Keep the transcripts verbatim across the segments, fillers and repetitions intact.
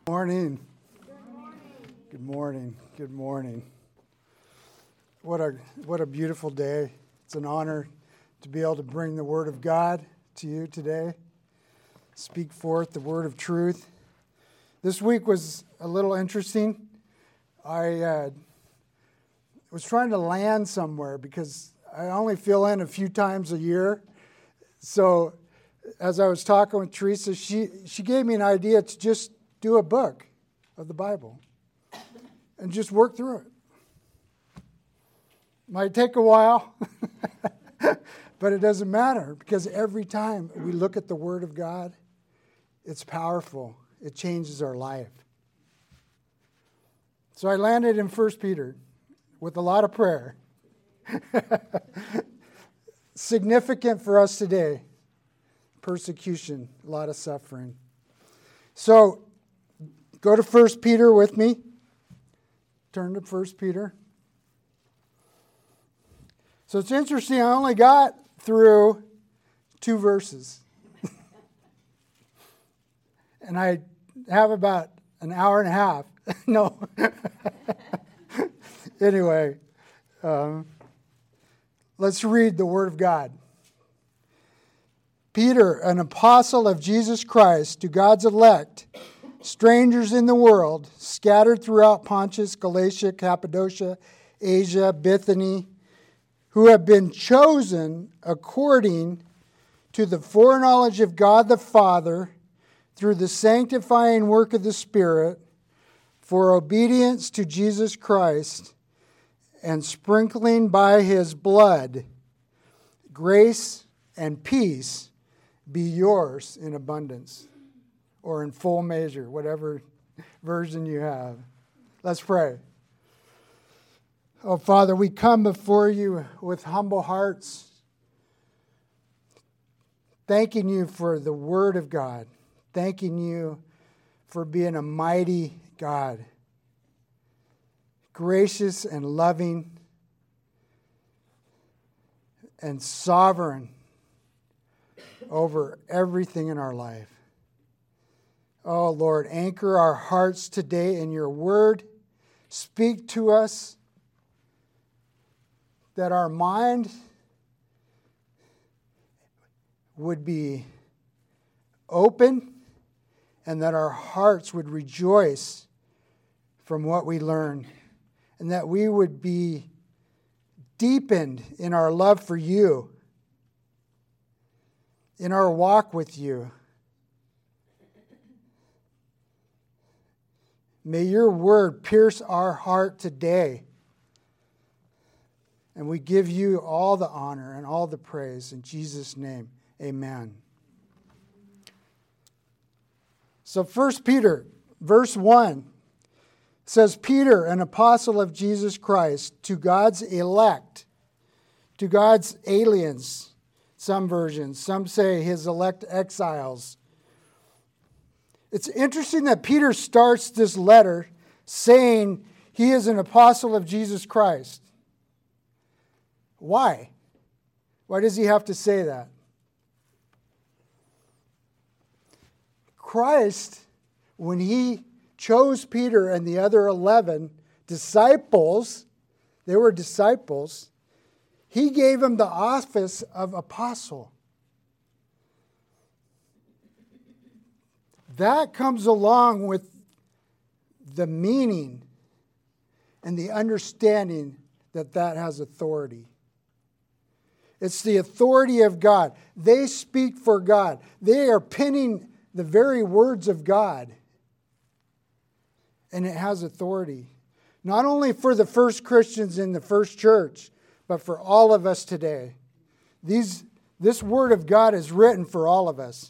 Morning. Good morning. Good morning. What a what a beautiful day. It's an honor to be able to bring the Word of God to you today. Speak forth the word of truth. This week was a little interesting. I uh, was trying to land somewhere because I only fill in a few times a year. So as I was talking with Teresa, she, she gave me an idea to just do a book of the Bible and just work through it. Might take a while, but it doesn't matter because every time we look at the Word of God, it's powerful. It changes our life. So I landed in First Peter with a lot of prayer. Significant for us today. Persecution, a lot of suffering. So go to First Peter with me. Turn to First Peter. So it's interesting, I only got through two verses. And I have about an hour and a half. No. Anyway, um, let's read the Word of God. Peter, an apostle of Jesus Christ, to God's elect, strangers in the world, scattered throughout Pontus, Galatia, Cappadocia, Asia, Bithynia, who have been chosen according to the foreknowledge of God the Father, through the sanctifying work of the Spirit, for obedience to Jesus Christ, and sprinkling by His blood, grace and peace be yours in abundance, or in full measure, whatever version you have. Let's pray. Oh, Father, we come before you with humble hearts, thanking you for the Word of God, thanking you for being a mighty God, gracious and loving and sovereign over everything in our life. Oh, Lord, anchor our hearts today in your word. Speak to us that our mind would be open and that our hearts would rejoice from what we learn, and that we would be deepened in our love for you, in our walk with you. May your word pierce our heart today. And we give you all the honor and all the praise. In Jesus' name, amen. So First Peter, verse one, says, Peter, an apostle of Jesus Christ, to God's elect, to God's aliens, some versions. Some say his elect exiles. It's interesting that Peter starts this letter saying he is an apostle of Jesus Christ. Why? Why does he have to say that? Christ, when he chose Peter and the other eleven disciples, they were disciples, he gave them the office of apostle. That comes along with the meaning and the understanding that that has authority. It's the authority of God. They speak for God. They are penning the very words of God. And it has authority. Not only for the first Christians in the first church, but for all of us today. These, this word of God is written for all of us.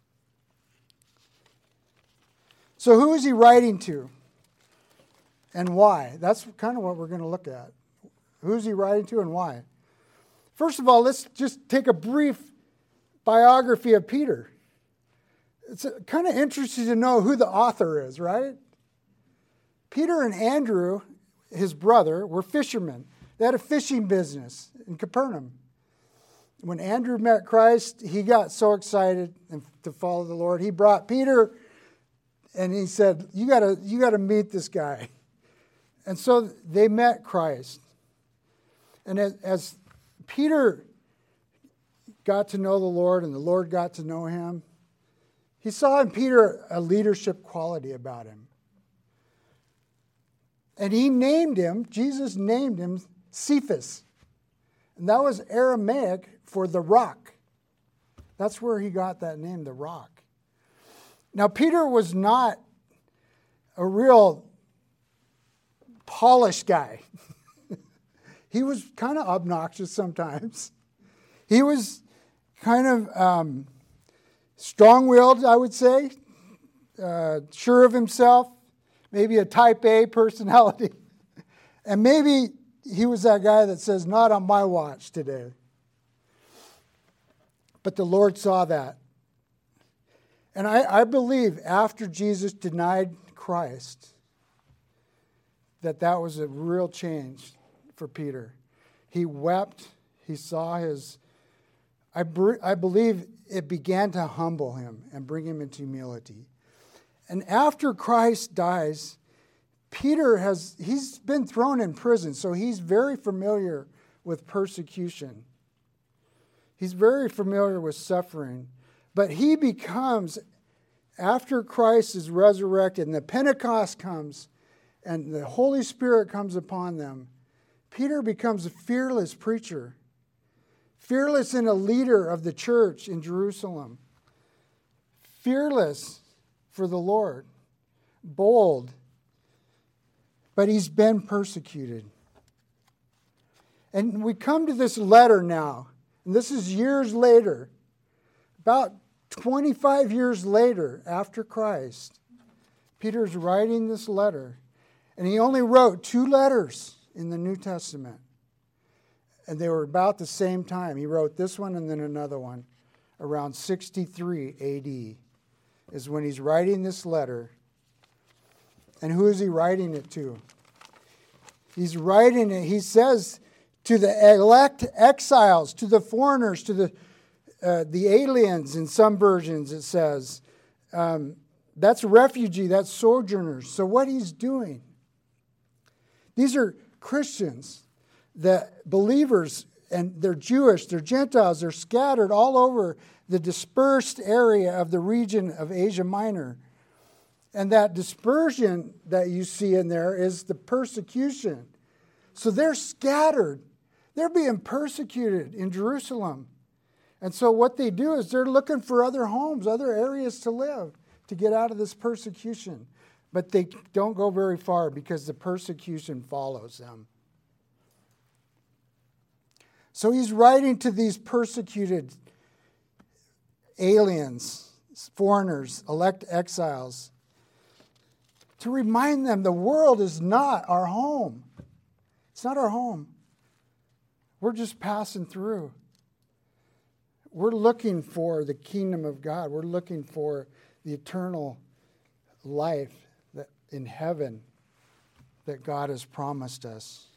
So who is he writing to? And why? That's kind of what we're going to look at. Who's he writing to and why? First of all, let's just take a brief biography of Peter. It's kind of interesting to know who the author is, right? Peter and Andrew, his brother, were fishermen. They had a fishing business in Capernaum. When Andrew met Christ, he got so excited to follow the Lord. He brought Peter and he said, you gotta, you gotta meet this guy. And so they met Christ. And as, as Peter got to know the Lord and the Lord got to know him, he saw in Peter a leadership quality about him. And he named him, Jesus named him Cephas. And that was Aramaic for the rock. That's where he got that name, the rock. Now, Peter was not a real polished guy. He was kind of obnoxious sometimes. He was kind of um, strong-willed, I would say, uh, sure of himself, maybe a type A personality. And maybe he was that guy that says, not on my watch today. But the Lord saw that. And I, I believe after Jesus denied Christ, that that was a real change for Peter. He wept. He saw his... I, I believe it began to humble him and bring him into humility. And after Christ dies, Peter has, he's been thrown in prison, so he's very familiar with persecution. He's very familiar with suffering. But he becomes, after Christ is resurrected and the Pentecost comes and the Holy Spirit comes upon them, Peter becomes a fearless preacher. Fearless and a leader of the church in Jerusalem. Fearless for the Lord. Bold. But he's been persecuted. And we come to this letter now. And this is years later. About twenty-five years later after Christ. Peter's writing this letter. And he only wrote two letters in the New Testament. And they were about the same time. He wrote this one and then another one. Around sixty-three A D is when he's writing this letter. And who is he writing it to? He's writing it, he says, to the elect exiles, to the foreigners, to the uh, the aliens in some versions it says. Um, that's refugee, that's sojourners. So what he's doing, these are Christians. The believers, and they're Jewish, they're Gentiles, they're scattered all over the dispersed area of the region of Asia Minor. And that dispersion that you see in there is the persecution. So they're scattered. They're being persecuted in Jerusalem. And so what they do is they're looking for other homes, other areas to live, to get out of this persecution. But they don't go very far because the persecution follows them. So he's writing to these persecuted aliens, foreigners, elect exiles, to remind them the world is not our home. It's not our home. We're just passing through. We're looking for the kingdom of God. We're looking for the eternal life that in heaven that God has promised us.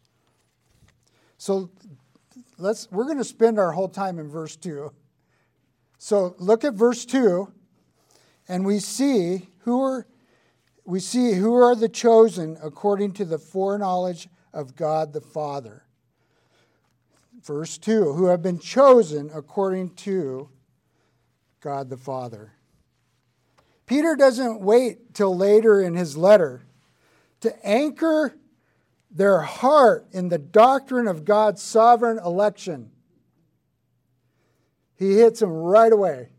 So let's we're going to spend our whole time in verse two. So look at verse two, and we see who are we see who are the chosen according to the foreknowledge of God the Father. Verse two, who have been chosen according to God the Father. Peter doesn't wait till later in his letter to anchor their heart in the doctrine of God's sovereign election. He hits them right away.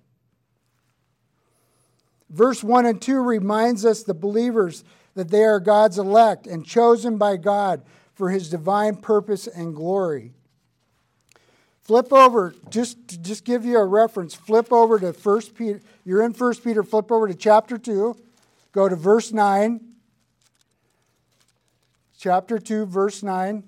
Verse one and two reminds us, the believers, that they are God's elect and chosen by God for his divine purpose and glory. Flip over, just to just give you a reference, flip over to First Peter. You're in First Peter, flip over to chapter two. Go to verse nine. Chapter two, verse nine.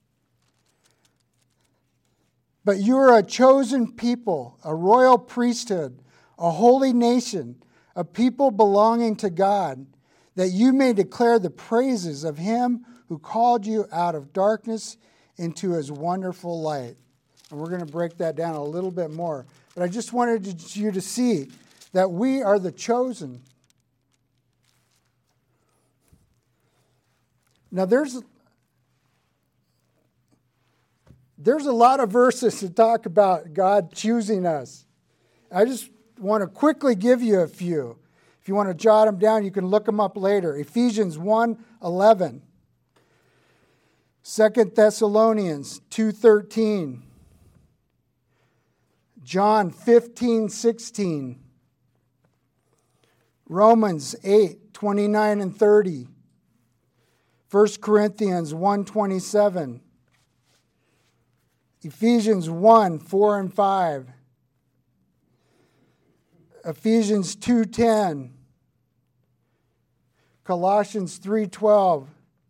But you are a chosen people, a royal priesthood, a holy nation, a people belonging to God, that you may declare the praises of him who called you out of darkness into his wonderful light. And we're going to break that down a little bit more. But I just wanted you to see that we are the chosen. Now there's there's a lot of verses to talk about God choosing us. I just want to quickly give you a few. If you want to jot them down, you can look them up later. Ephesians one eleven. Second Thessalonians two thirteen. John fifteen sixteen. Romans eight twenty-nine and thirty. First Corinthians one twenty-seven. Ephesians one four and five. Ephesians two ten. Colossians three twelve.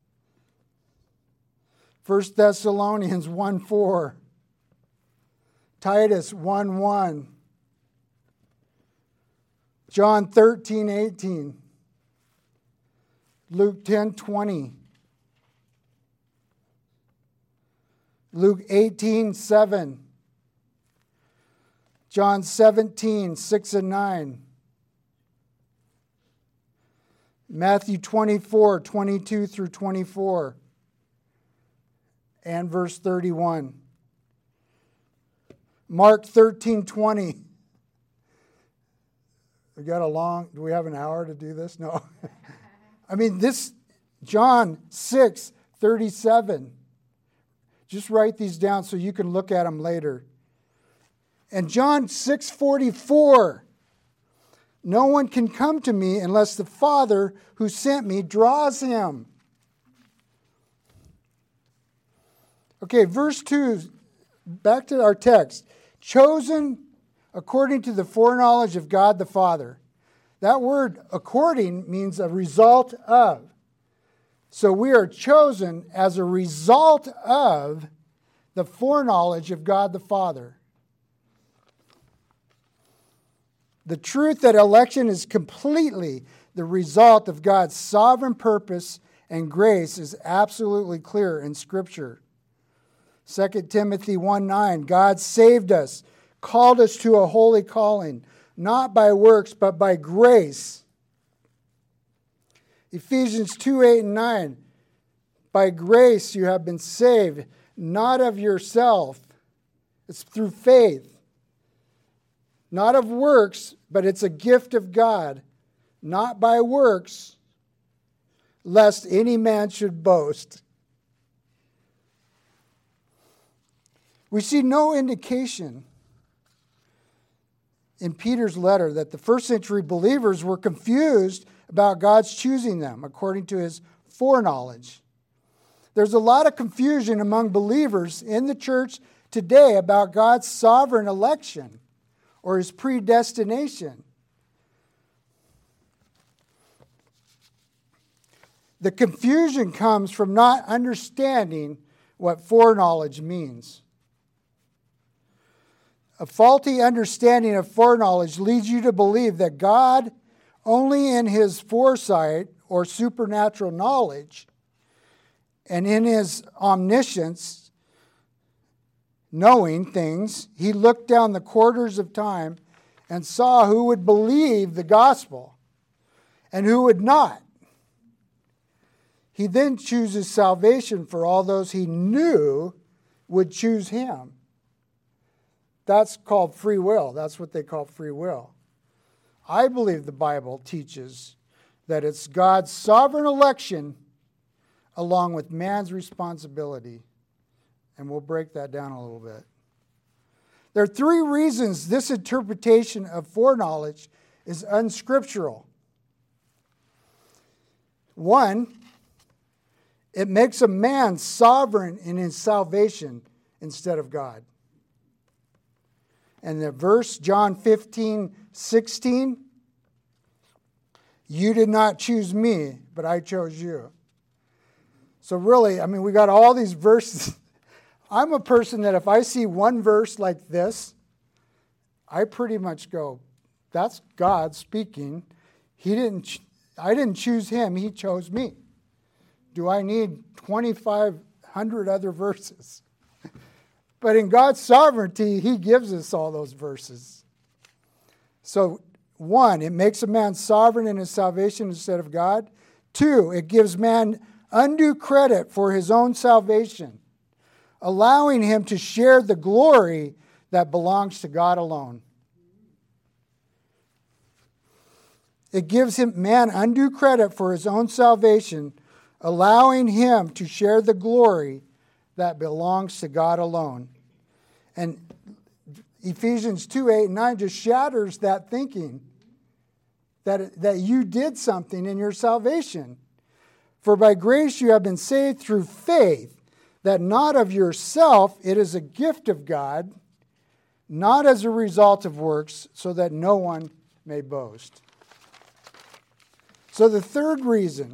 First Thessalonians one four. Titus one one. John thirteen eighteen. Luke ten twenty. Luke eighteen seven. John seventeen six and nine. Matthew twenty-four twenty-two through twenty-four. And verse thirty-one. Mark thirteen twenty. We got a long, do we have an hour to do this? No. I mean, this, John six thirty-seven. Just write these down so you can look at them later. And John six forty-four. No one can come to me unless the Father who sent me draws him. Okay, verse two, back to our text. Chosen according to the foreknowledge of God the Father. That word according means a result of. So we are chosen as a result of the foreknowledge of God the Father. The truth that election is completely the result of God's sovereign purpose and grace is absolutely clear in Scripture. Second Timothy one nine, God saved us, called us to a holy calling, not by works, but by grace. Ephesians two eight and nine, by grace you have been saved, not of yourself. It's through faith. Not of works, but it's a gift of God, not by works, lest any man should boast. We see no indication in Peter's letter that the first century believers were confused about God's choosing them according to his foreknowledge. There's a lot of confusion among believers in the church today about God's sovereign election or his predestination. The confusion comes from not understanding what foreknowledge means. A faulty understanding of foreknowledge leads you to believe that God, only in his foresight or supernatural knowledge and in his omniscience, knowing things, he looked down the quarters of time and saw who would believe the gospel and who would not. He then chooses salvation for all those he knew would choose him. That's called free will. That's what they call free will. I believe the Bible teaches that it's God's sovereign election along with man's responsibility. And we'll break that down a little bit. There are three reasons this interpretation of foreknowledge is unscriptural. One, it makes a man sovereign in his salvation instead of God. And the verse, John fifteen sixteen, you did not choose me, but I chose you. So really, I mean, we got all these verses. I'm a person that if I see one verse like this, I pretty much go, that's God speaking. He didn't, I didn't choose him, he chose me. Do I need twenty-five hundred other verses? But in God's sovereignty, he gives us all those verses. So, one, it makes a man sovereign in his salvation instead of God. Two, it gives man undue credit for his own salvation, allowing him to share the glory that belongs to God alone. It gives him man undue credit for his own salvation, allowing him to share the glory that belongs to God alone. And Ephesians two, eight, and nine just shatters that thinking that, that you did something in your salvation. For by grace you have been saved through faith, that not of yourself, it is a gift of God, not as a result of works, so that no one may boast. So the third reason,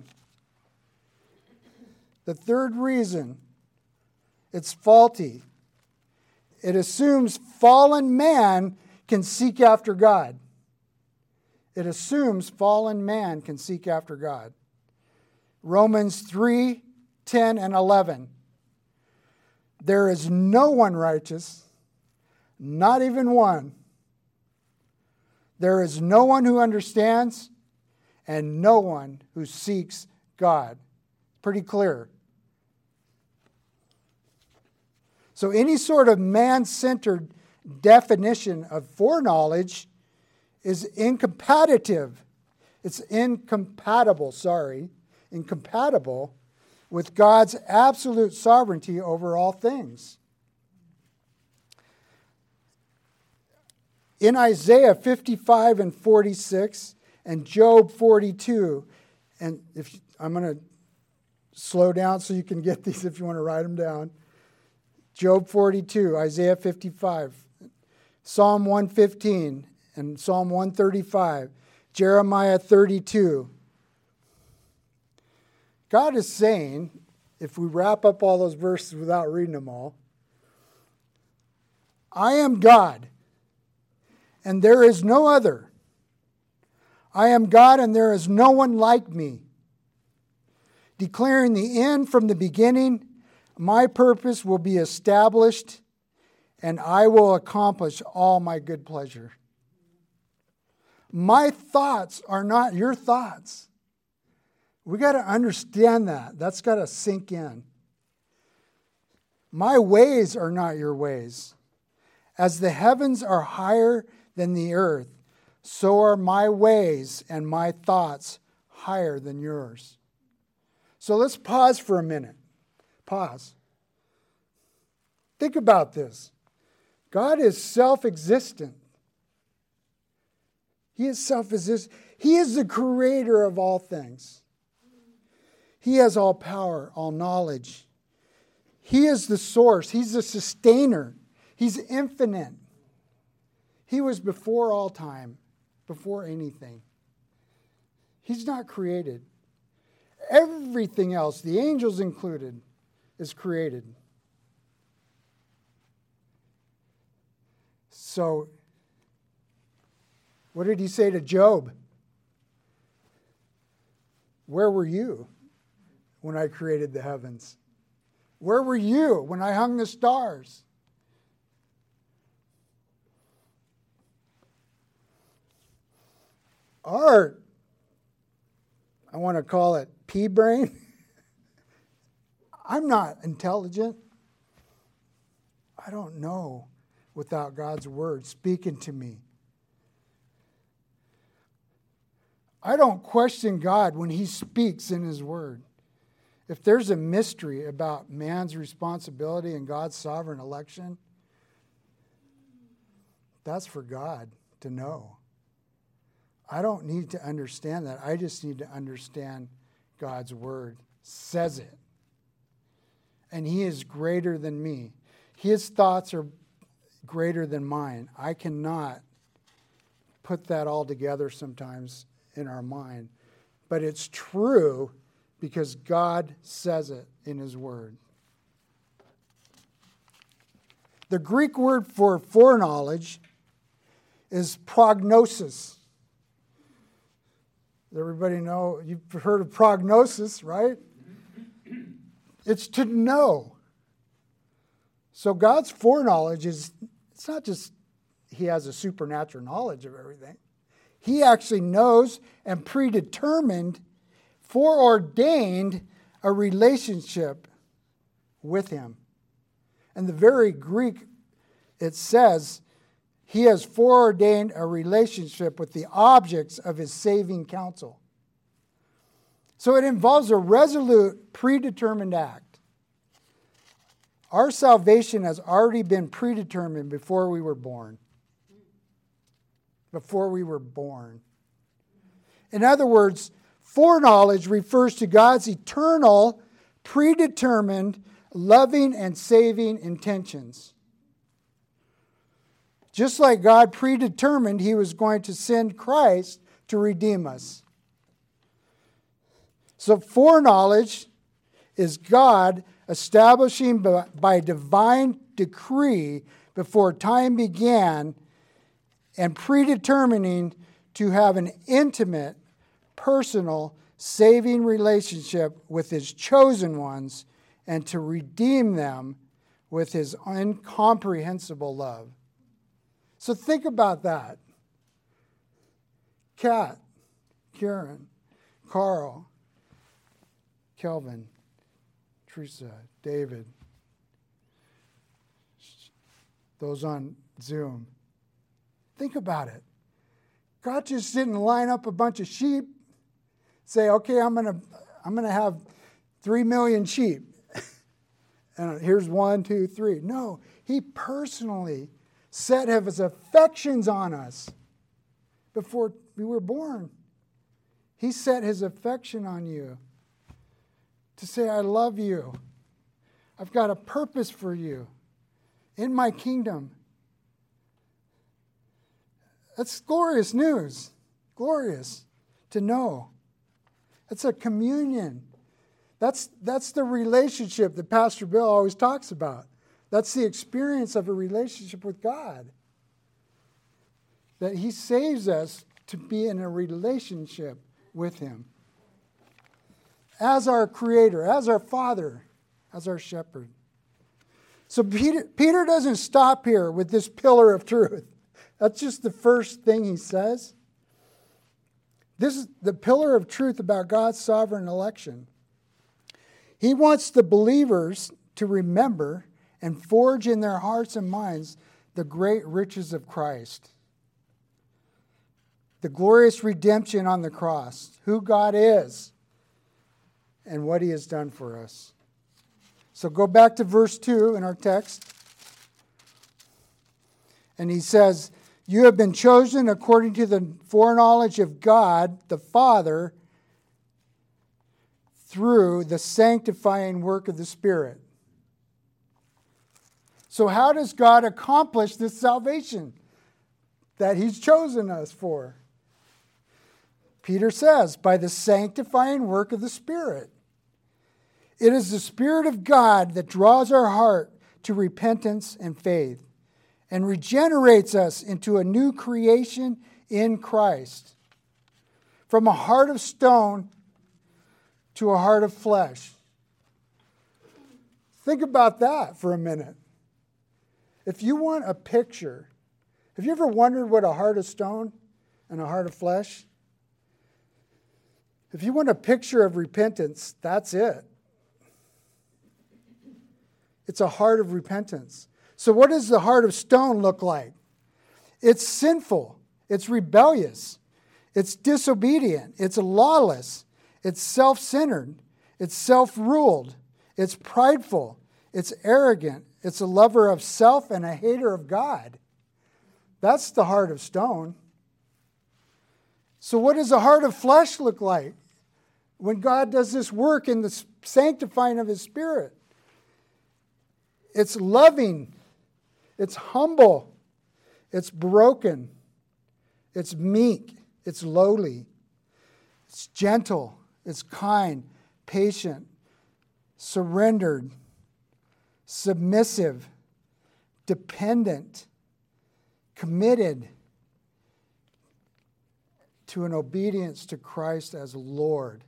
the third reason it's faulty, it assumes fallen man can seek after God. It assumes fallen man can seek after God. Romans three, ten, and eleven. There is no one righteous, not even one. There is no one who understands, and no one who seeks God. Pretty clear. So any sort of man-centered definition of foreknowledge is incompatible. It's incompatible, sorry, incompatible with God's absolute sovereignty over all things. In Isaiah fifty-five and forty-six and Job forty-two, and if I'm going to slow down so you can get these if you want to write them down. Job forty-two, Isaiah fifty-five, Psalm one fifteen, and Psalm one thirty-five, Jeremiah thirty-two. God is saying, if we wrap up all those verses without reading them all, I am God, and there is no other. I am God, and there is no one like me. Declaring the end from the beginning, my purpose will be established, and I will accomplish all my good pleasure. My thoughts are not your thoughts. We got to understand that. That's got to sink in. My ways are not your ways. As the heavens are higher than the earth, so are my ways and my thoughts higher than yours. So let's pause for a minute. Pause. Think about this. God is self-existent. He is self-existent. He is the creator of all things. He has all power, all knowledge. He is the source. He's the sustainer. He's infinite. He was before all time, before anything. He's not created. Everything else, the angels included, is created. So, what did he say to Job? Where were you when I created the heavens? Where were you when I hung the stars? Our, I want to call it pea brain. I'm not intelligent. I don't know without God's word speaking to me. I don't question God when he speaks in his word. If there's a mystery about man's responsibility and God's sovereign election, that's for God to know. I don't need to understand that. I just need to understand God's word says it. And he is greater than me. His thoughts are greater than mine. I cannot put that all together sometimes in our mind. But it's true because God says it in his word. The Greek word for foreknowledge is prognosis. Does everybody know? You've heard of prognosis, right? It's to know. So God's foreknowledge is, it's not just he has a supernatural knowledge of everything. He actually knows and predetermined, foreordained a relationship with him. And the very Greek, it says, he has foreordained a relationship with the objects of his saving counsel. So it involves a resolute, predetermined act. Our salvation has already been predetermined before we were born. Before we were born. In other words, foreknowledge refers to God's eternal, predetermined, loving and saving intentions. Just like God predetermined he was going to send Christ to redeem us. So foreknowledge is God establishing by, by divine decree before time began and predetermining to have an intimate, personal, saving relationship with his chosen ones and to redeem them with his incomprehensible love. So think about that. Kat, Karen, Carl, Kelvin, Teresa, David, those on Zoom. Think about it. God just didn't line up a bunch of sheep, say, okay, I'm gonna I'm gonna have three million sheep. And here's one, two, three. No, he personally set his affections on us before we were born. He set his affection on you to say, I love you. I've got a purpose for you in my kingdom. That's glorious news. Glorious to know. It's a communion. That's, that's the relationship that Pastor Bill always talks about. That's the experience of a relationship with God. That he saves us to be in a relationship with him. As our creator, as our father, as our shepherd. So Peter, Peter doesn't stop here with this pillar of truth. That's just the first thing he says. This is the pillar of truth about God's sovereign election. He wants the believers to remember and forge in their hearts and minds the great riches of Christ. The glorious redemption on the cross, who God is, and what he has done for us. So go back to verse two in our text. And he says, you have been chosen according to the foreknowledge of God, the Father, through the sanctifying work of the Spirit. So how does God accomplish this salvation that he's chosen us for? Peter says, by the sanctifying work of the Spirit. It is the Spirit of God that draws our heart to repentance and faith and regenerates us into a new creation in Christ. From a heart of stone to a heart of flesh. Think about that for a minute. If you want a picture, have you ever wondered what a heart of stone and a heart of flesh? If you want a picture of repentance, that's it. It's a heart of repentance. So what does the heart of stone look like? It's sinful. It's rebellious. It's disobedient. It's lawless. It's self-centered. It's self-ruled. It's prideful. It's arrogant. It's a lover of self and a hater of God. That's the heart of stone. So what does the heart of flesh look like when God does this work in the sanctifying of his Spirit? It's loving. It's humble. It's broken. It's meek. It's lowly. It's gentle. It's kind, patient, surrendered, submissive, dependent, committed to an obedience to Christ as Lord.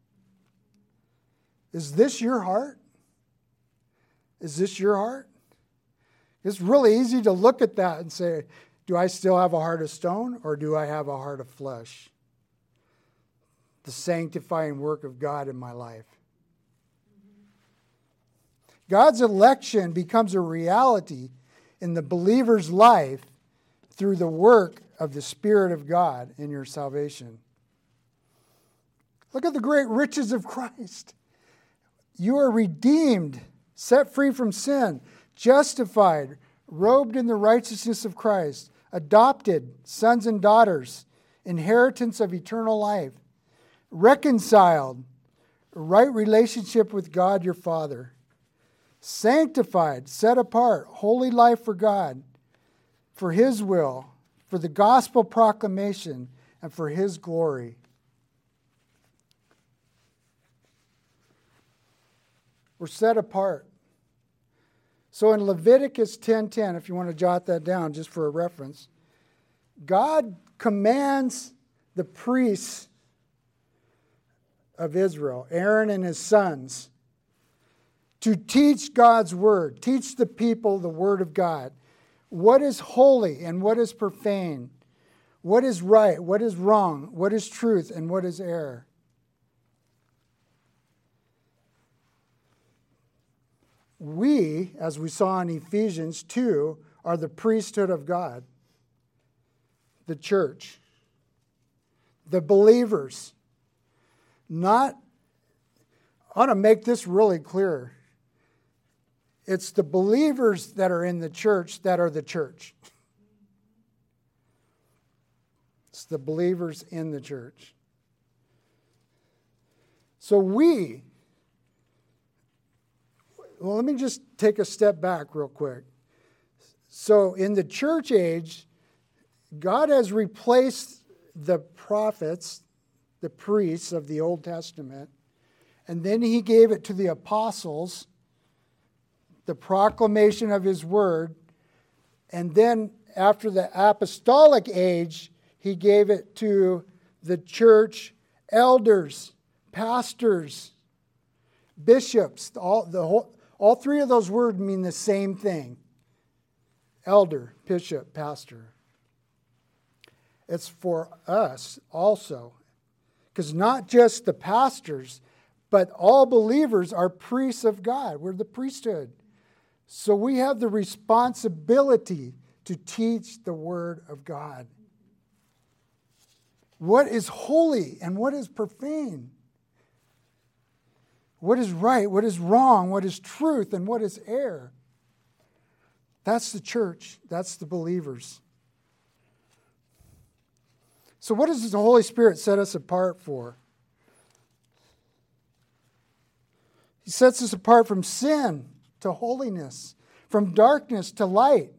Is this your heart? Is this your heart? It's really easy to look at that and say, do I still have a heart of stone or do I have a heart of flesh? The sanctifying work of God in my life. God's election becomes a reality in the believer's life through the work of the Spirit of God in your salvation. Look at the great riches of Christ. You are redeemed, set free from sin, justified, robed in the righteousness of Christ, adopted sons and daughters, inheritance of eternal life, reconciled, a right relationship with God your Father, sanctified, set apart, holy life for God, for His will, for the gospel proclamation, and for His glory. We're set apart. So in Leviticus ten ten, if you want to jot that down just for a reference, God commands the priests of Israel, Aaron and his sons, to teach God's word, teach the people the word of God. What is holy and what is profane? What is right? What is wrong? What is truth and what is error? We, as we saw in Ephesians two, are the priesthood of God, the church, the believers. Not, I want to make this really clear. It's the believers that are in the church that are the church. It's the believers in the church. So we, well, let me just take a step back real quick. So in the church age, God has replaced the prophets, the priests of the Old Testament, and then He gave it to the apostles, the proclamation of His word, and then after the apostolic age, He gave it to the church elders, pastors, bishops. All, the whole, all three of those words mean the same thing. Elder, bishop, pastor. It's for us also. Because not just the pastors, but all believers are priests of God. We're the priesthood. So we have the responsibility to teach the Word of God. What is holy and what is profane? What is right? What is wrong? What is truth and what is error? That's the church. That's the believers. So what does the Holy Spirit set us apart for? He sets us apart from sin to holiness, from darkness to light,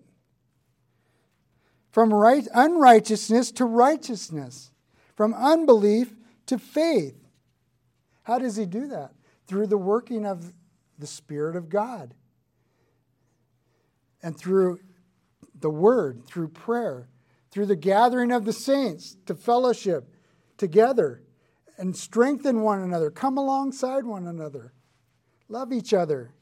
from right, unrighteousness to righteousness, from unbelief to faith. How does He do that? Through the working of the Spirit of God. And through the Word, through prayer, through the gathering of the saints to fellowship together and strengthen one another, come alongside one another, love each other.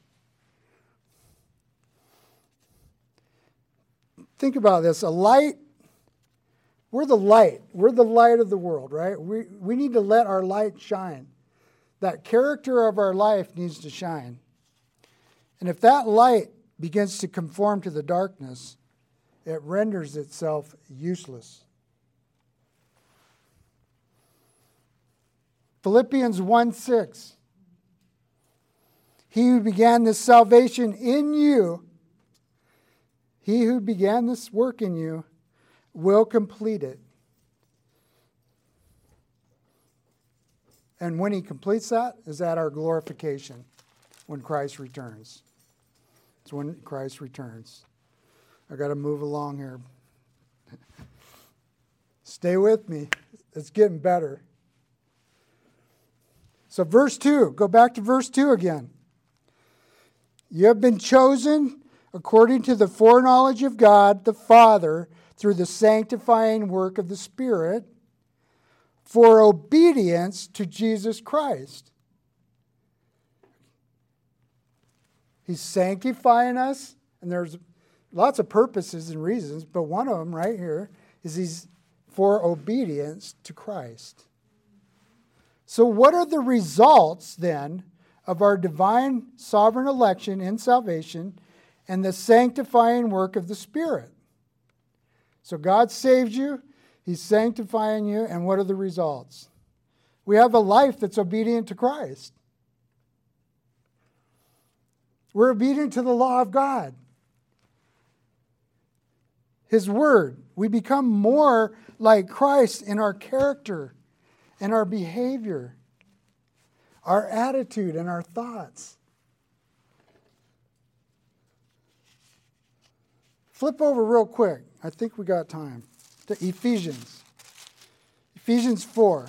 Think about this. A light, we're the light. We're the light of the world, right? We, we need to let our light shine. That character of our life needs to shine. And if that light begins to conform to the darkness, it renders itself useless. Philippians one six. He who began this salvation in you, he who began this work in you, will complete it. And when He completes that, is at our glorification, when Christ returns. It's when Christ returns. I got to move along here. Stay with me. It's getting better. So verse two, go back to verse two again. You have been chosen according to the foreknowledge of God the Father through the sanctifying work of the Spirit for obedience to Jesus Christ. He's sanctifying us, and there's lots of purposes and reasons, but one of them right here is He's for obedience to Christ. So what are the results then of our divine sovereign election in salvation and the sanctifying work of the Spirit. So God saved you, He's sanctifying you, and what are the results? We have a life that's obedient to Christ. We're obedient to the law of God, His Word. We become more like Christ in our character, in our behavior, our attitude, and our thoughts. Flip over real quick. I think we got time. To Ephesians. Ephesians four.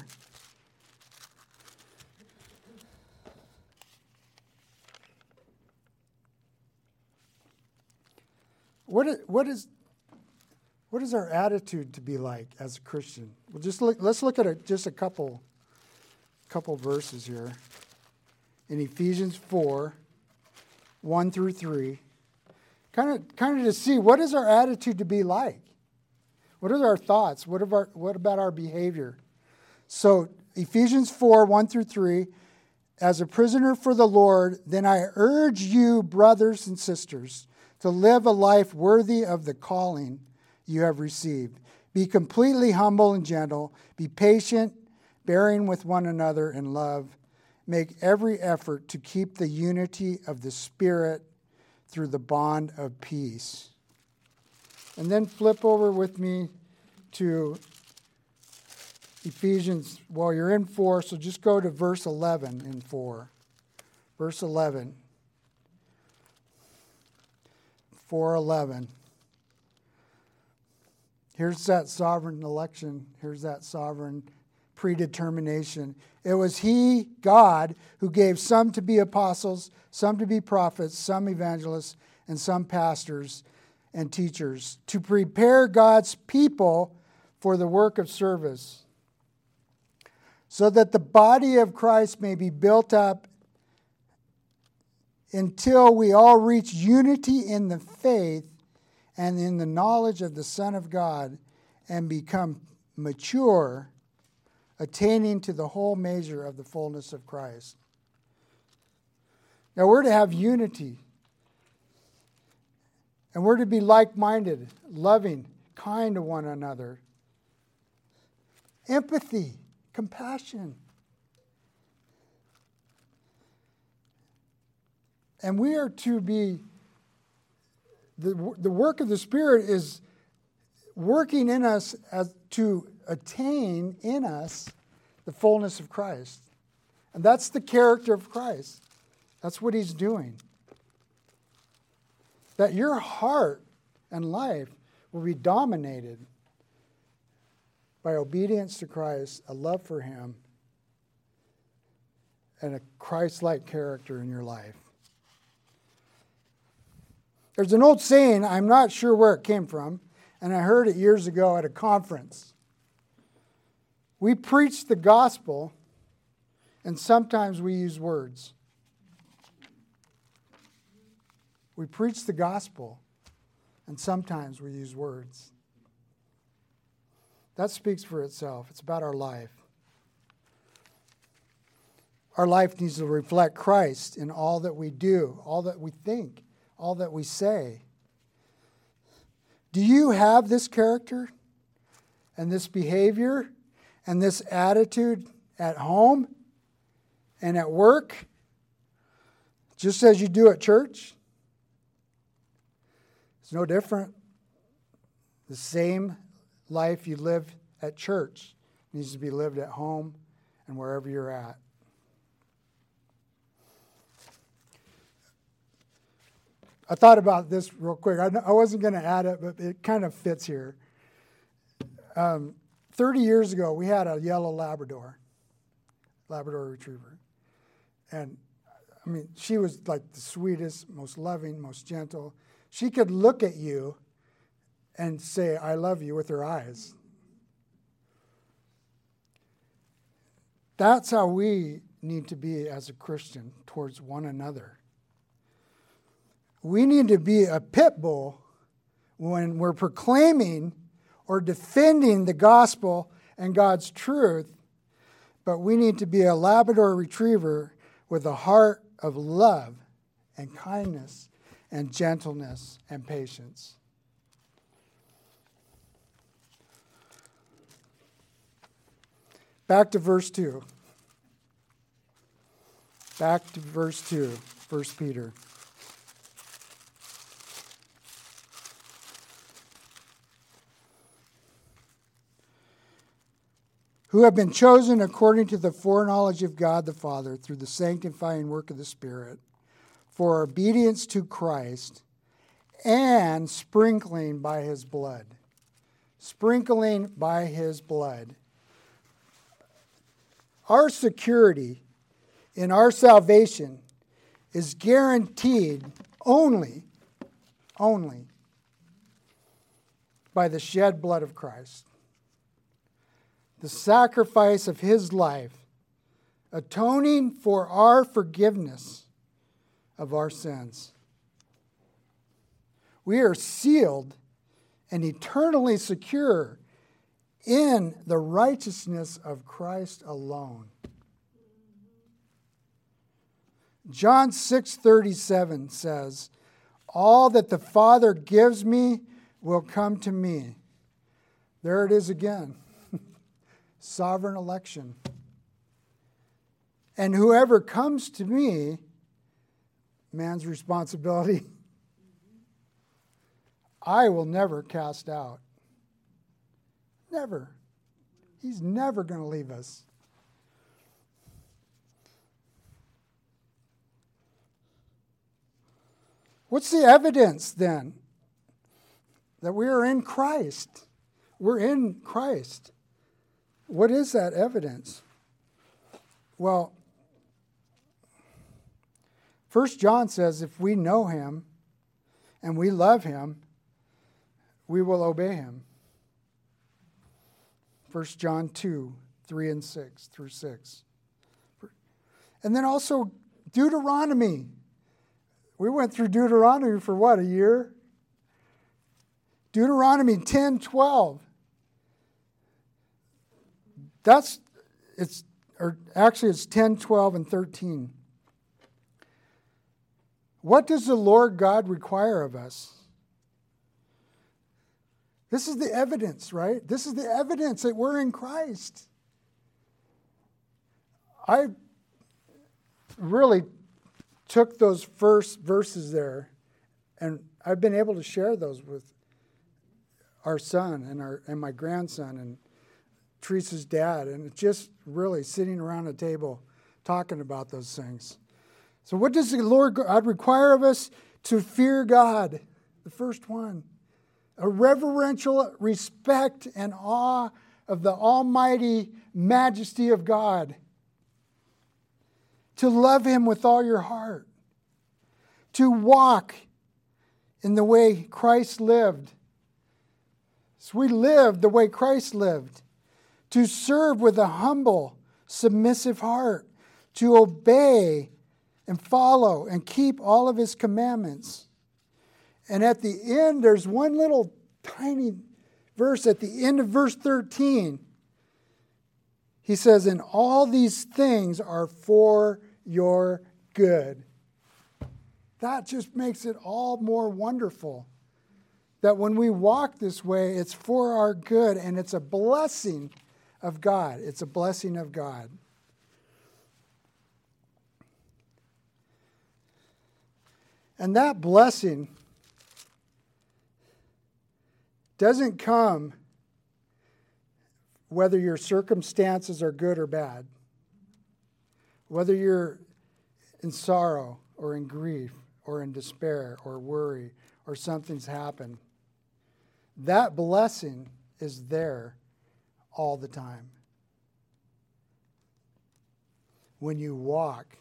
What is, what is what is our attitude to be like as a Christian? We'll just look, let's look at a, just a couple couple verses here. In Ephesians four, one through three. Kind of kind of to see what is our attitude to be like? What are our thoughts? What about, what about our behavior? So Ephesians four, one through three. As a prisoner for the Lord, then I urge you, brothers and sisters, to live a life worthy of the calling you have received. Be completely humble and gentle. Be patient, bearing with one another in love. Make every effort to keep the unity of the Spirit through the bond of peace. And then flip over with me to Ephesians, well, you're in four, so just go to verse eleven in four. Verse eleven. four eleven. Here's that sovereign election. Here's that sovereign predetermination. It was He, God, who gave some to be apostles, some to be prophets, some evangelists, and some pastors and teachers, to prepare God's people for the work of service, so that the body of Christ may be built up until we all reach unity in the faith and in the knowledge of the Son of God and become mature, attaining to the whole measure of the fullness of Christ. Now we're to have unity. And we're to be like-minded, loving, kind to one another. Empathy, compassion. And we are to be, the, the work of the Spirit is working in us as to attain in us the fullness of Christ. And that's the character of Christ. That's what He's doing. That your heart and life will be dominated by obedience to Christ, a love for Him, and a Christ-like character in your life. There's an old saying, I'm not sure where it came from, and I heard it years ago at a conference. We preach the gospel, and sometimes we use words. We preach the gospel, and sometimes we use words. That speaks for itself. It's about our life. Our life needs to reflect Christ in all that we do, all that we think, all that we say. Do you have this character and this behavior and this attitude at home and at work, just as you do at church? It's no different. The same life you live at church needs to be lived at home and wherever you're at. I thought about this real quick. I, I wasn't going to add it, but it kind of fits here. Um, thirty years ago, we had a yellow Labrador, Labrador Retriever. And, I mean, she was like the sweetest, most loving, most gentle. She could look at you and say, I love you with her eyes. That's how we need to be as a Christian towards one another. We need to be a pit bull when we're proclaiming or defending the gospel and God's truth, but we need to be a Labrador Retriever with a heart of love and kindness and gentleness and patience. Back to verse two. Back to verse two, First Peter. Who have been chosen according to the foreknowledge of God the Father through the sanctifying work of the Spirit, for obedience to Christ and sprinkling by his blood. Sprinkling by his blood. Our security in our salvation is guaranteed only, only by the shed blood of Christ. The sacrifice of his life, atoning for our forgiveness of our sins. We are sealed and eternally secure in the righteousness of Christ alone. John six thirty-seven says, all that the Father gives me will come to me. There it is again. Sovereign election. And whoever comes to me, man's responsibility, I will never cast out. Never. He's never going to leave us. What's the evidence then that we are in Christ? We're in Christ. What is that evidence? Well, First John says if we know him and we love him, we will obey him. First John two, three and six through six. And then also Deuteronomy. We went through Deuteronomy for what, a year? Deuteronomy ten, twelve. That's, it's, or actually it's ten, twelve, and thirteen. What does the Lord God require of us? This is the evidence, right? This is the evidence that we're in Christ. I really took those first verses there, and I've been able to share those with our son and our and my grandson and Teresa's dad, and it's just really sitting around a table talking about those things. So what does the Lord God require of us? To fear God, the first one. A reverential respect and awe of the almighty majesty of God. To love him with all your heart. To walk in the way Christ lived. So we lived the way Christ lived. To serve with a humble, submissive heart. To obey and follow and keep all of his commandments. And at the end, there's one little tiny verse at the end of verse thirteen. He says, and all these things are for your good. That just makes it all more wonderful. That when we walk this way, it's for our good, and it's a blessing of God. It's a blessing of God. And that blessing doesn't come whether your circumstances are good or bad, whether you're in sorrow or in grief or in despair or worry or something's happened. That blessing is there all the time. When you walk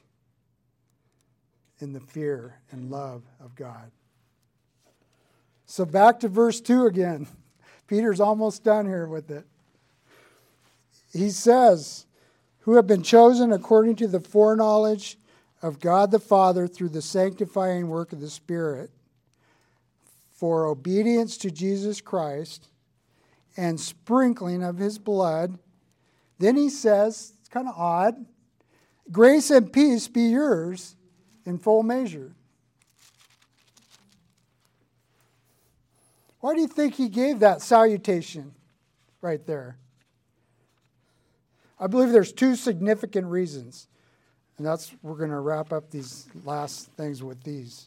in the fear and love of God. So back to verse two again. Peter's almost done here with it. He says, who have been chosen according to the foreknowledge of God the Father through the sanctifying work of the Spirit, for obedience to Jesus Christ and sprinkling of his blood. Then he says, it's kind of odd, grace and peace be yours in full measure. Why do you think he gave that salutation right there? I believe there's two significant reasons. And that's, we're going to wrap up these last things with these.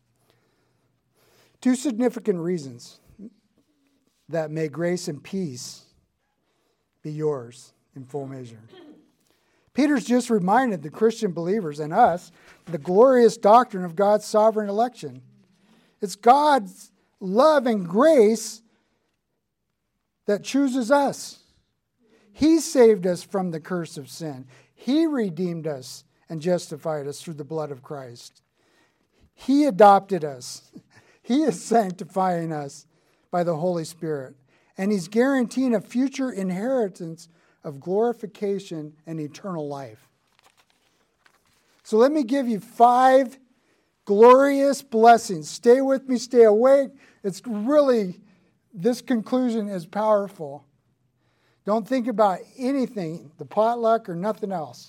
Two significant reasons that may grace and peace be yours in full measure. Peter's just reminded the Christian believers and us the glorious doctrine of God's sovereign election. It's God's love and grace that chooses us. He saved us from the curse of sin. He redeemed us and justified us through the blood of Christ. He adopted us. He is sanctifying us by the Holy Spirit. And He's guaranteeing a future inheritance of glorification and eternal life. So let me give you five glorious blessings. Stay with me, stay awake. It's really, this conclusion is powerful. Don't think about anything, the potluck or nothing else.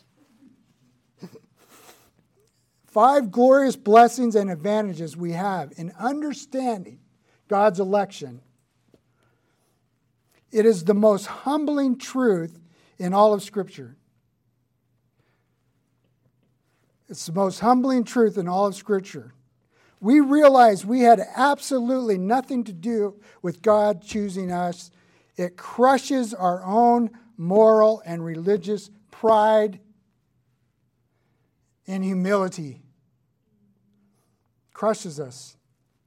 Five glorious blessings and advantages we have in understanding God's election. It is the most humbling truth in all of Scripture. It's the most humbling truth in all of Scripture. We realize we had absolutely nothing to do with God choosing us. It crushes our own moral and religious pride and humility. Crushes us.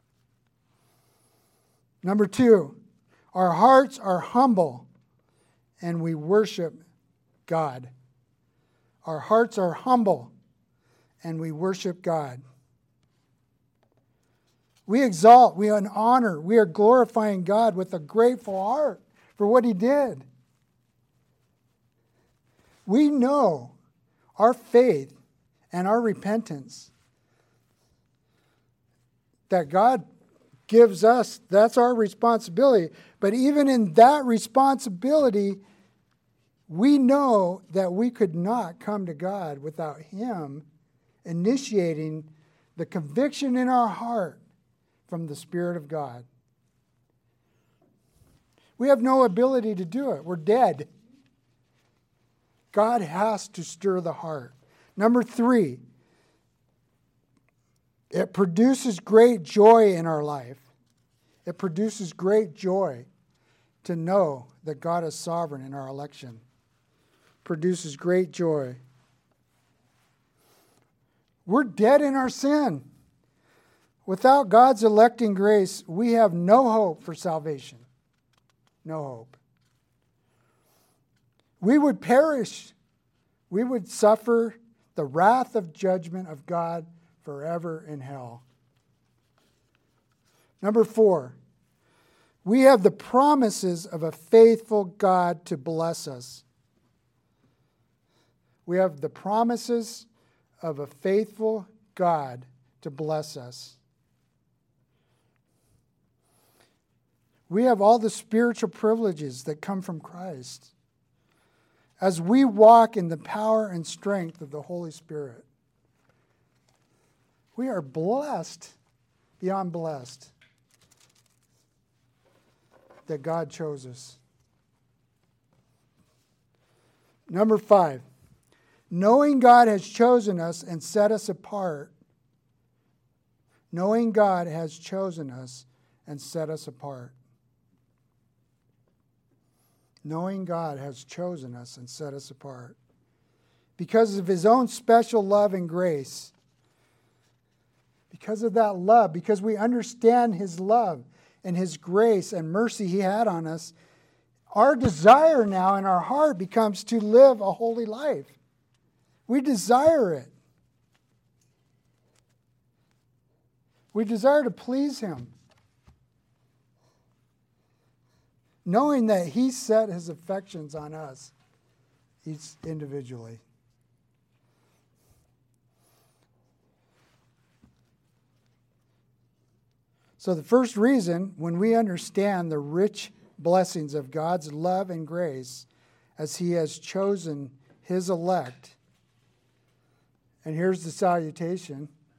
Number two, our hearts are humble and we worship God. Our hearts are humble and we worship God. We exalt, we honor, we are glorifying God with a grateful heart for what He did. We know our faith and our repentance that God gives us, that's our responsibility. But even in that responsibility, we know that we could not come to God without Him initiating the conviction in our heart from the Spirit of God. We have no ability to do it. We're dead. God has to stir the heart. Number three, it produces great joy in our life. It produces great joy to know that God is sovereign in our election. Produces great joy. We're dead in our sin. Without God's electing grace, we have no hope for salvation. No hope. We would perish. We would suffer the wrath of judgment of God forever in hell. Number four, we have the promises of a faithful God to bless us. We have the promises of a faithful God to bless us. We have all the spiritual privileges that come from Christ as we walk in the power and strength of the Holy Spirit. We are blessed, beyond blessed, that God chose us. Number five, knowing God has chosen us and set us apart. Knowing God has chosen us and set us apart. Knowing God has chosen us and set us apart. Because of His own special love and grace. Because of that love, because we understand His love and His grace and mercy He had on us, our desire now in our heart becomes to live a holy life. We desire it. We desire to please Him. Knowing that He set His affections on us, each individually. So the first reason, when we understand the rich blessings of God's love and grace as He has chosen His elect, and here's the salutation,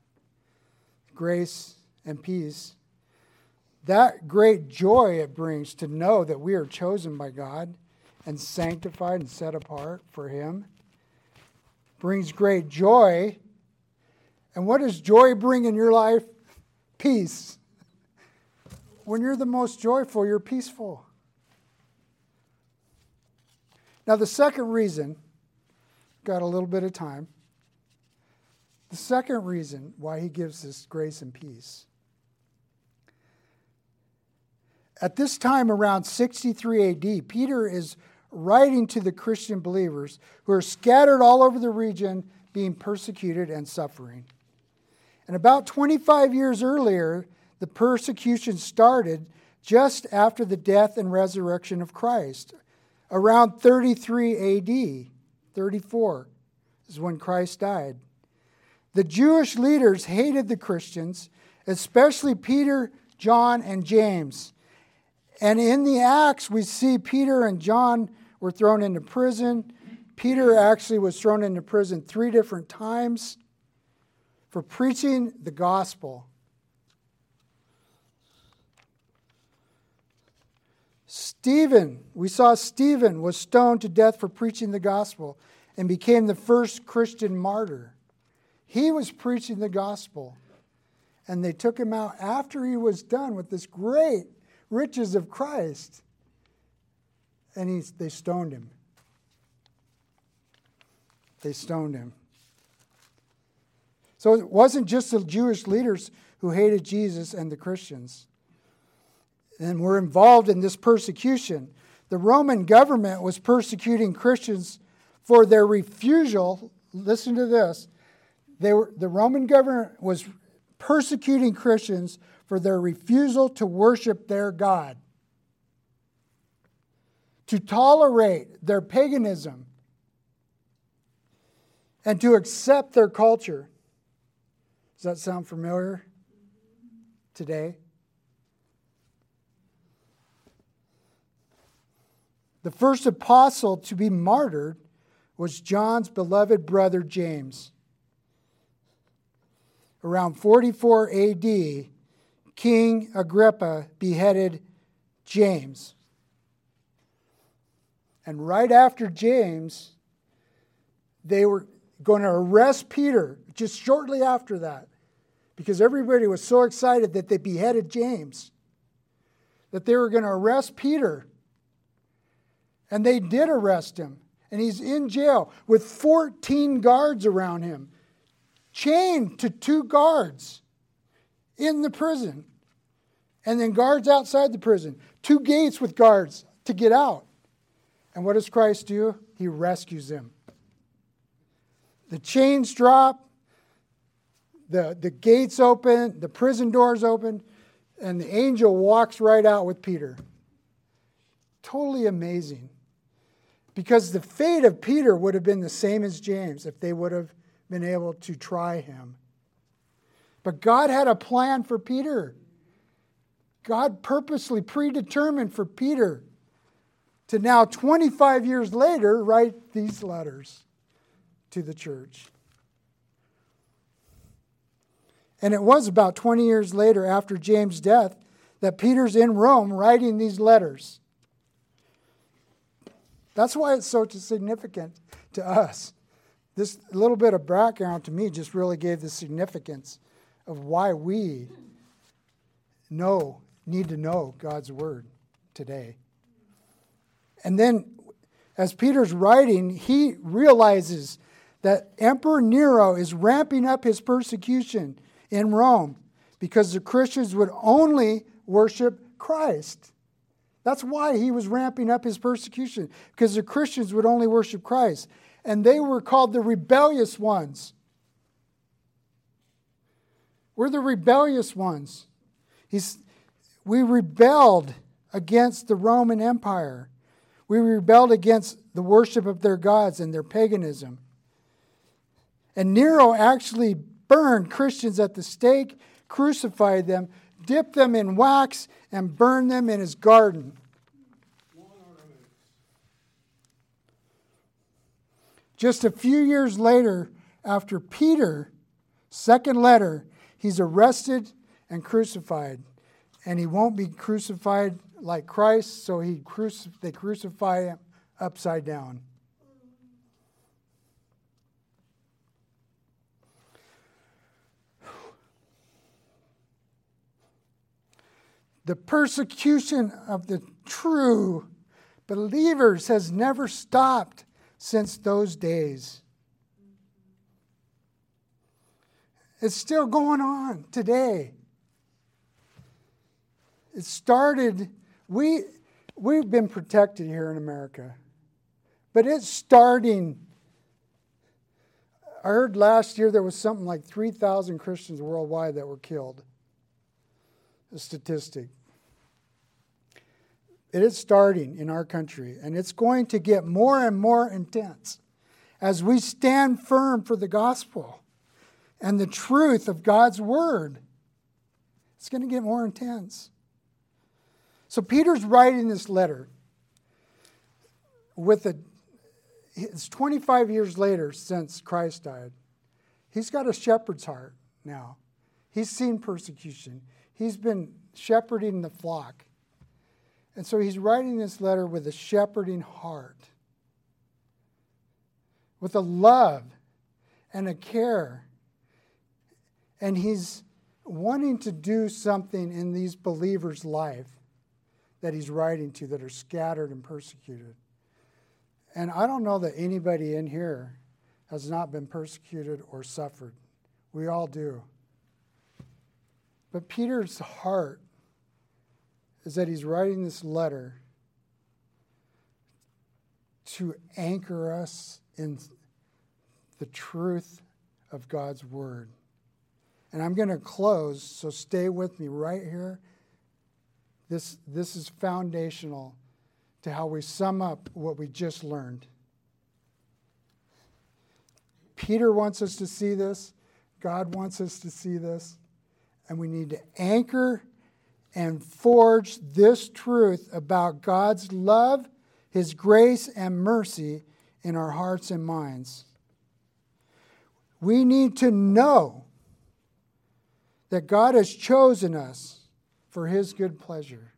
grace and peace, that great joy it brings to know that we are chosen by God and sanctified and set apart for Him, brings great joy. And what does joy bring in your life? Peace. When you're the most joyful, you're peaceful. Now, the second reason, got a little bit of time. The second reason why He gives us grace and peace. At this time, around sixty-three A D, Peter is writing to the Christian believers who are scattered all over the region, being persecuted and suffering. And about twenty-five years earlier, the persecution started just after the death and resurrection of Christ. Around thirty-three A D, thirty-four is when Christ died. The Jewish leaders hated the Christians, especially Peter, John, and James. And in the Acts, we see Peter and John were thrown into prison. Peter actually was thrown into prison three different times for preaching the gospel. Stephen, we saw Stephen was stoned to death for preaching the gospel and became the first Christian martyr. He was preaching the gospel, and they took him out after he was done with this great riches of Christ, and he, they stoned him. They stoned him. So it wasn't just the Jewish leaders who hated Jesus and the Christians and were involved in this persecution. The Roman government was persecuting Christians for their refusal. Listen to this. They were, the Roman government was persecuting Christians for their refusal to worship their God, to tolerate their paganism, and to accept their culture. Does that sound familiar today? The first apostle to be martyred was John's beloved brother James. Around forty-four A D, King Agrippa beheaded James. And right after James, they were going to arrest Peter, just shortly after that, because everybody was so excited that they beheaded James, that they were going to arrest Peter. And they did arrest him. And he's in jail with fourteen guards around him, chained to two guards in the prison. And then guards outside the prison. Two gates with guards to get out. And what does Christ do? He rescues them. The chains drop. The, the gates open. The prison doors open. And the angel walks right out with Peter. Totally amazing. Because the fate of Peter would have been the same as James if they would have been able to try him. But God had a plan for Peter. God purposely predetermined for Peter to now, twenty-five years later, write these letters to the church. And it was about twenty years later, after James' death, that Peter's in Rome writing these letters. That's why it's so significant to us. This little bit of background to me just really gave the significance of why we know, need to know God's Word today. And then, as Peter's writing, he realizes that Emperor Nero is ramping up his persecution in Rome because the Christians would only worship Christ. That's why he was ramping up his persecution, because the Christians would only worship Christ. And they were called the rebellious ones. We're the rebellious ones. He's, we rebelled against the Roman Empire. We rebelled against the worship of their gods and their paganism. And Nero actually burned Christians at the stake, crucified them, dipped them in wax, and burned them in his garden. Just a few years later, after Peter's second letter, He's arrested and crucified. And he won't be crucified like Christ, so he cruci- they crucify him upside down. The persecution of the true believers has never stopped since those days. It's still going on today. It started, we, we've been protected here in America, but it's starting. I heard last year there was something like three thousand Christians worldwide that were killed. A statistic. It is starting in our country, and it's going to get more and more intense as we stand firm for the gospel and the truth of God's word. It's going to get more intense. So Peter's writing this letter with a, it's twenty-five years later since Christ died. He's got a shepherd's heart now. He's seen persecution. He's been shepherding the flock. And so he's writing this letter with a shepherding heart, with a love and a care. And he's wanting to do something in these believers' life that he's writing to that are scattered and persecuted. And I don't know that anybody in here has not been persecuted or suffered. We all do. But Peter's heart is that he's writing this letter to anchor us in the truth of God's word. And I'm going to close, so stay with me right here. This, this is foundational to how we sum up what we just learned. Peter wants us to see this. God wants us to see this. And we need to anchor and forge this truth about God's love, His grace, and mercy in our hearts and minds. We need to know that God has chosen us for His good pleasure.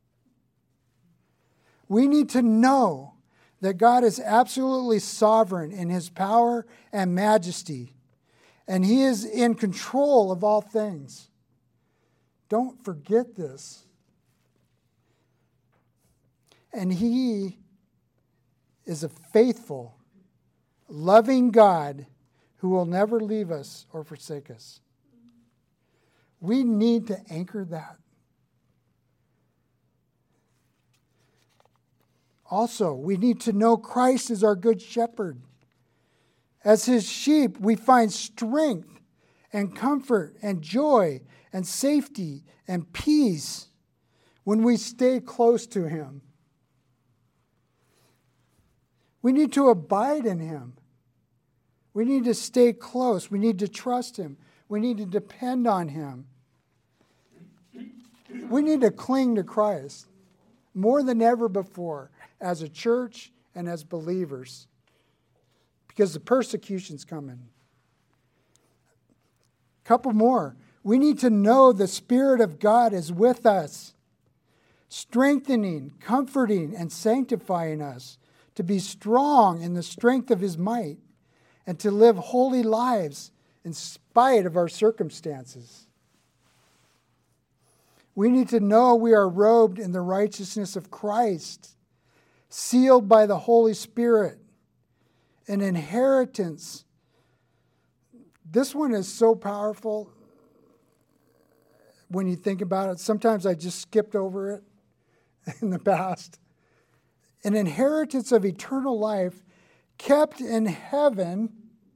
We need to know that God is absolutely sovereign in His power and majesty, and He is in control of all things. Don't forget this. And He is a faithful, loving God who will never leave us or forsake us. We need to anchor that. Also, we need to know Christ is our good shepherd. As His sheep, we find strength and comfort and joy and safety and peace when we stay close to Him. We need to abide in Him. We need to stay close. We need to trust Him. We need to depend on Him. We need to cling to Christ more than ever before as a church and as believers, because the persecution's coming. A couple more. We need to know the Spirit of God is with us, strengthening, comforting, and sanctifying us to be strong in the strength of His might and to live holy lives in spite of our circumstances. We need to know we are robed in the righteousness of Christ, sealed by the Holy Spirit, an inheritance. This one is so powerful when you think about it. Sometimes I just skipped over it in the past. An inheritance of eternal life kept in heaven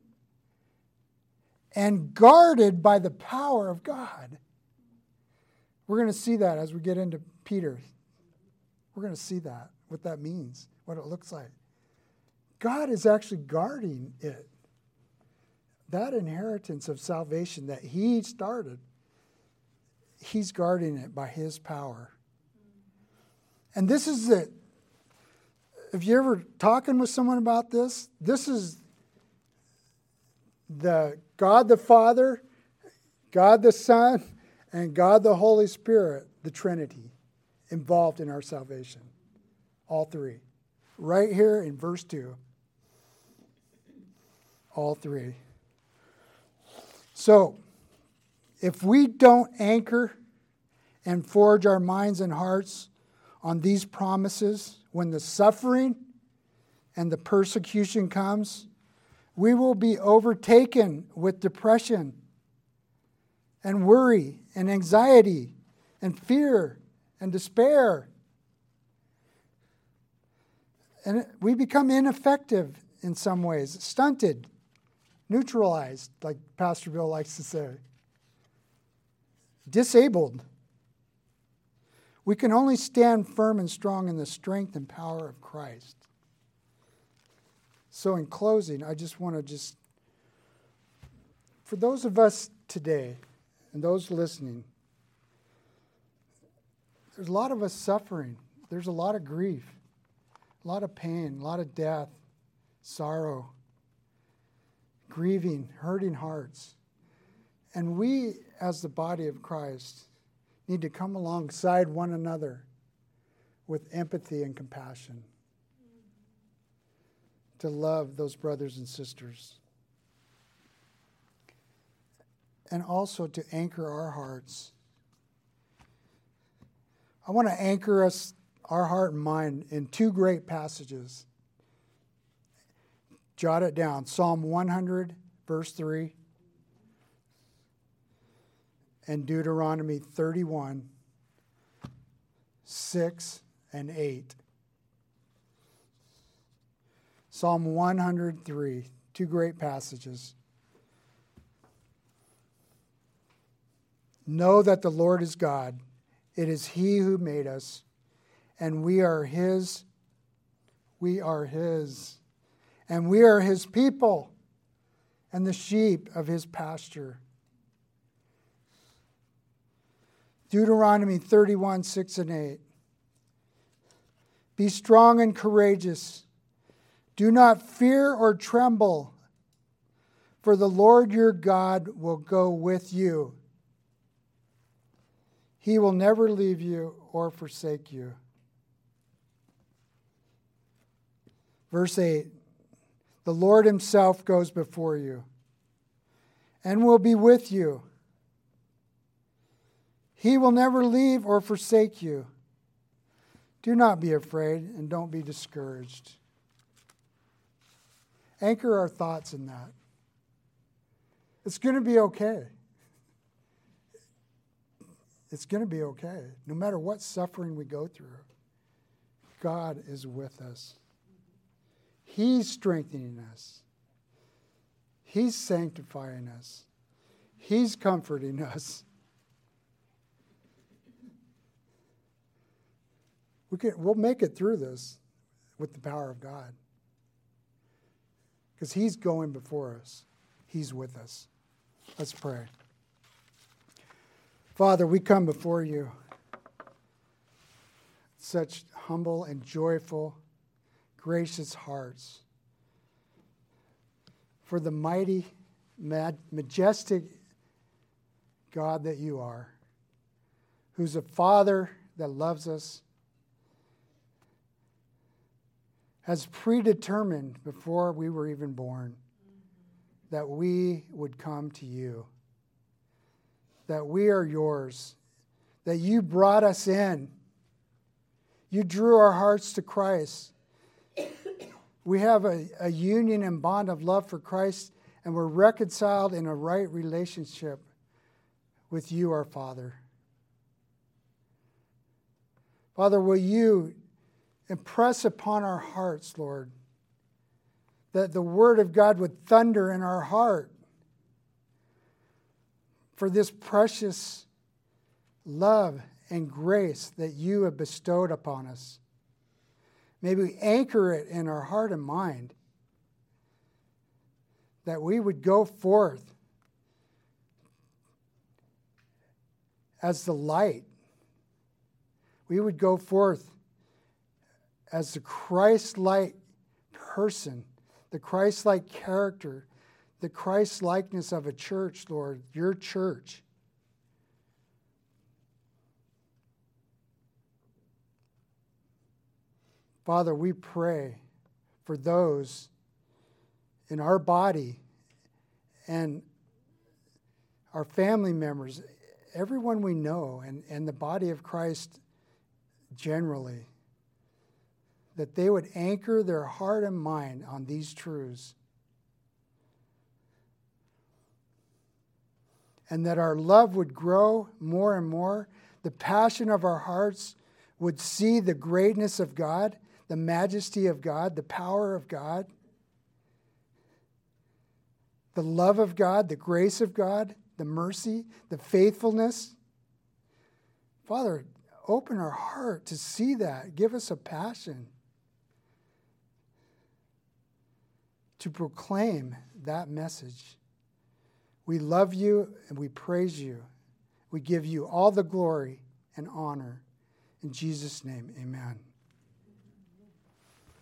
and guarded by the power of God. We're going to see that as we get into Peter. We're going to see that, what that means, what it looks like. God is actually guarding it. That inheritance of salvation that He started, He's guarding it by His power. And this is it. If you're ever talking with someone about this, this is the God the Father God the Son and God the Holy Spirit, the Trinity, involved in our salvation. All three. Right here in verse two. All three. So, if we don't anchor and forge our minds and hearts on these promises, when the suffering and the persecution comes, we will be overtaken with depression and worry and anxiety and fear and despair. And we become ineffective in some ways, stunted, neutralized, like Pastor Bill likes to say, disabled. We can only stand firm and strong in the strength and power of Christ. So in closing, I just want to just, for those of us today and those listening, there's a lot of us suffering. There's a lot of grief, a lot of pain, a lot of death, sorrow, grieving, hurting hearts. And we, as the body of Christ, need to come alongside one another with empathy and compassion to love those brothers and sisters. And also to anchor our hearts. I want to anchor us, our heart and mind, in two great passages. Jot it down. Psalm one hundred, verse three. And Deuteronomy thirty-one, six and eight. Psalm one hundred three, two great passages. Know that the Lord is God. It is He who made us, and we are His. We are His. And we are His people, and the sheep of His pasture. Deuteronomy thirty-one, six and eight. Be strong and courageous. Do not fear or tremble, for the Lord your God will go with you. He will never leave you or forsake you. Verse eight. The Lord Himself goes before you and will be with you. He will never leave or forsake you. Do not be afraid and don't be discouraged. Anchor our thoughts in that. It's going to be okay. It's going to be okay. No matter what suffering we go through, God is with us. He's strengthening us. He's sanctifying us. He's comforting us. We can, we'll make it through this with the power of God. Because He's going before us. He's with us. Let's pray. Father, we come before You such humble and joyful, gracious hearts for the mighty, majestic God that You are, who's a Father that loves us, has predetermined before we were even born that we would come to You, that we are Yours, that You brought us in. You drew our hearts to Christ. We have a, a union and bond of love for Christ, and we're reconciled in a right relationship with You, our Father. Father, will You impress upon our hearts, Lord, that the Word of God would thunder in our heart for this precious love and grace that You have bestowed upon us. May we anchor it in our heart and mind, that we would go forth as the light. We would go forth as the Christ-like person, the Christ-like character the Christ likeness of a church, Lord, your church. Father, we pray for those in our body and our family members, everyone we know, and, and the body of Christ generally, that they would anchor their heart and mind on these truths. And that our love would grow more and more. The passion of our hearts would see the greatness of God, the majesty of God, the power of God, the love of God, the grace of God, the mercy, the faithfulness. Father, open our heart to see that. Give us a passion to proclaim that message. We love you and we praise you. We give you all the glory and honor. In Jesus' name, amen.